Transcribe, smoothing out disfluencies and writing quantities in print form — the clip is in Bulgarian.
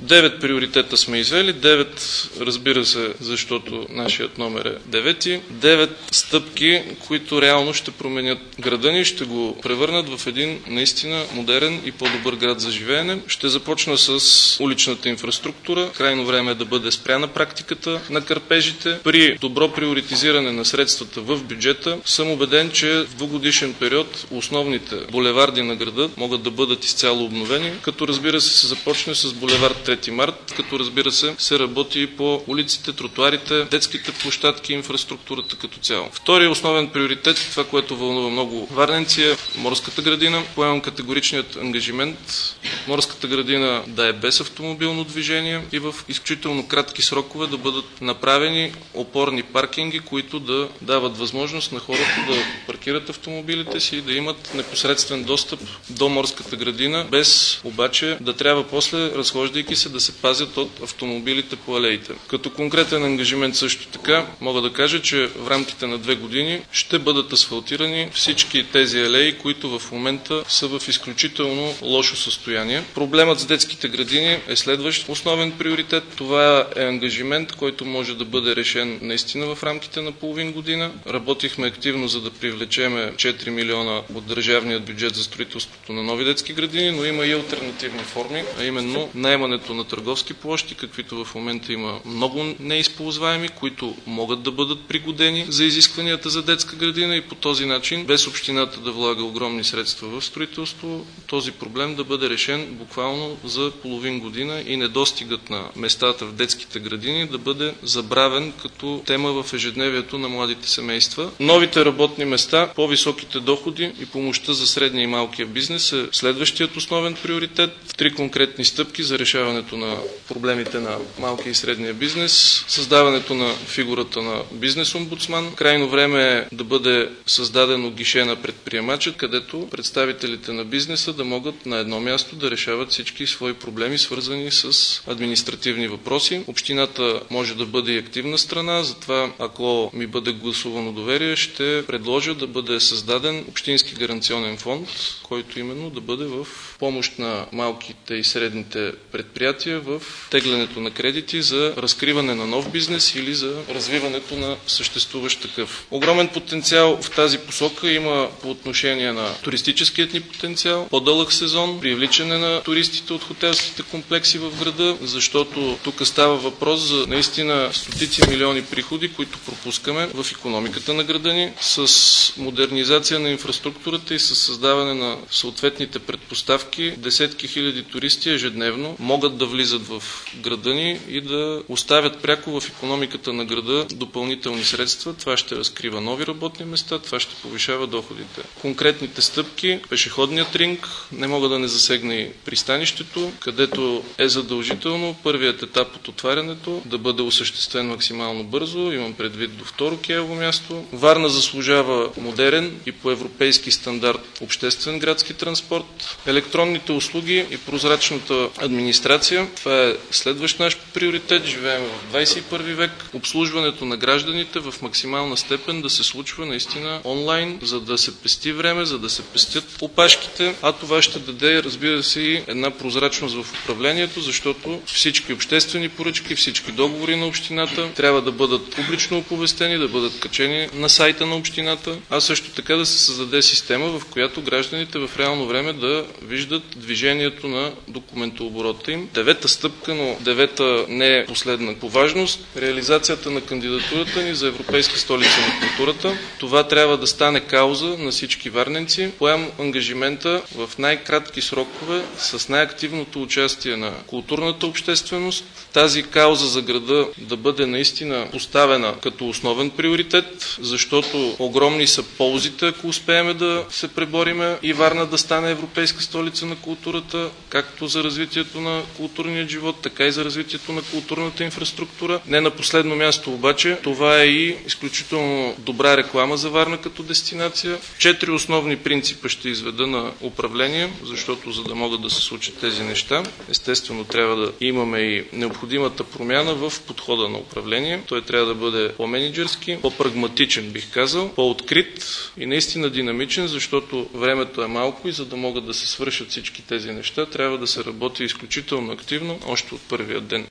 9 приоритета сме извели, 9, разбира се, защото нашият номер е 9, 9 стъпки, които реално ще променят града ни, ще го превърнат в един наистина модерен и по-добър град за живеене. Ще започна с уличната инфраструктура. Крайно време е да бъде спряна практиката на кърпежите. При добро приоритизиране на средствата в бюджета съм убеден, че в двугодишен период основните булеварди на града могат да бъдат изцяло обновени, като разбира се започне с булевард 3 март, като разбира се работи и по улиците, тротуарите, детските площадки, инфраструктурата като цяло. Втория основен приоритет, това, което вълнува много варненци, е морската градина. Поемам категоричният ангажимент морската градина да е без автомобилно движение и в изключително кратки срокове да бъдат направени опорни паркинги, които да дават възможност на хората да паркират автомобилите си и да имат непосредствен достъп до морската градина, без обаче да трябва после, разхождайки се, да се пазят от автомобилите по алеите. Като конкретен ангажимент също така мога да кажа, че в рамките на 2 години ще бъдат асфалтирани всички тези алеи, които в момента са в изключително лошо състояние. Проблемът с детските градини е следващ основен приоритет. Това е ангажимент, който може да бъде решен наистина в рамките на половин година. Работихме активно, за да привлечеме 4 милиона от държавния бюджет за строителството на нови детски градини, но има и алтернативни форми, а именно наемането на търговски площи, каквито в момента има много неизползваеми, които могат да бъдат пригодени за изискванията за детска градина и по този начин, без общината да влага огромни средства в строителство, този проблем да бъде решен буквално за половин година и недостигът на местата в детските градини да бъде забравен като тема в ежедневието на младите семейства. Новите работни места, по-високите доходи и помощта за средния и малкия бизнес е следващият основен приоритет. 3 конкретни стъпки за решаването на проблемите на малкия и средния бизнес. Създаването на фигурата на бизнес-омбудсман. Крайно време е да бъде създадено гише на предприемача, където представителите на бизнеса да могат на едно място да решават всички свои проблеми, свързани с административни въпроси. Общината може да бъде и активна страна, затова ако ми бъде гласувано доверие, ще предложа да бъде създаден общински гаранционен фонд, който именно да бъде в помощ на малките и средните предприятия в теглянето на кредити за разкриване на нов бизнес или за развиването на съществуващ такъв. Огромен потенциал в тази посока има по отношение на туристическият ни потенциал, по-дълъг сезон, привличане на туристите от хотелските комплекси в града, защото тук става въпрос за наистина стотици милиони приходи, които пропускаме в икономиката на града ни, с модернизация на инфраструктурата и с създаване на съответните предпоставки. Десетки хиляди туристи ежедневно могат да влизат в града ни и да оставят пряко в икономиката на града допълнителни средства. Това ще разкрива нови работни места, това ще повишава доходите. Конкретните стъпки, пешеходният ринг, не мога да не засегна и пристанището, където е задължително първият етап от отварянето да бъде осъществен максимално бързо, имам предвид до второ кеево място. Варна заслужава модерен и по европейски стандарт обществен градски транспорт, електронните услуги и прозрачната администрация. Това е следващ наш приоритет. Живеем в 21 век. Обслужването на гражданите в максимална степен да се случва наистина онлайн, за да се пести време, за да се пестят опашките, а това ще даде, разбира се, и една прозрачност в управлението, защото всички обществени поръчки, всички договори на общината трябва да бъдат публично оповестени, да бъдат качени на сайта на общината, а също така да се създаде система, в която гражданите в реално време да виждат движението на документооборота им. 9-та стъпка, но 9-та не е последна по важност. Реализацията на кандидатурата ни за Европейска столица на културата. Това трябва да стане кауза на всички варненци. Поемам ангажимента в най-кратки срокове с най-активното участие на културната общественост. Тази кауза за града да бъде наистина поставена като основен приоритет, защото огромни са ползите, ако успеем да се пребориме и Варна да стане Европейска столица на културата, както за развитието на културния живот, така и за развитието на културната инфраструктура. Не на последно място обаче, това е и изключително добра реклама за Варна като дестинация. 4 основни принципа ще изведа на управление, защото за да могат да се случат тези неща, естествено трябва да имаме и необходимата промяна в подхода на управление. Той трябва да бъде по-менеджерски, по-прагматичен, бих казал, по-открит и наистина динамичен, защото времето е малко и за да могат да се свършат всички тези неща, трябва да се работи изключително активно още от първия ден.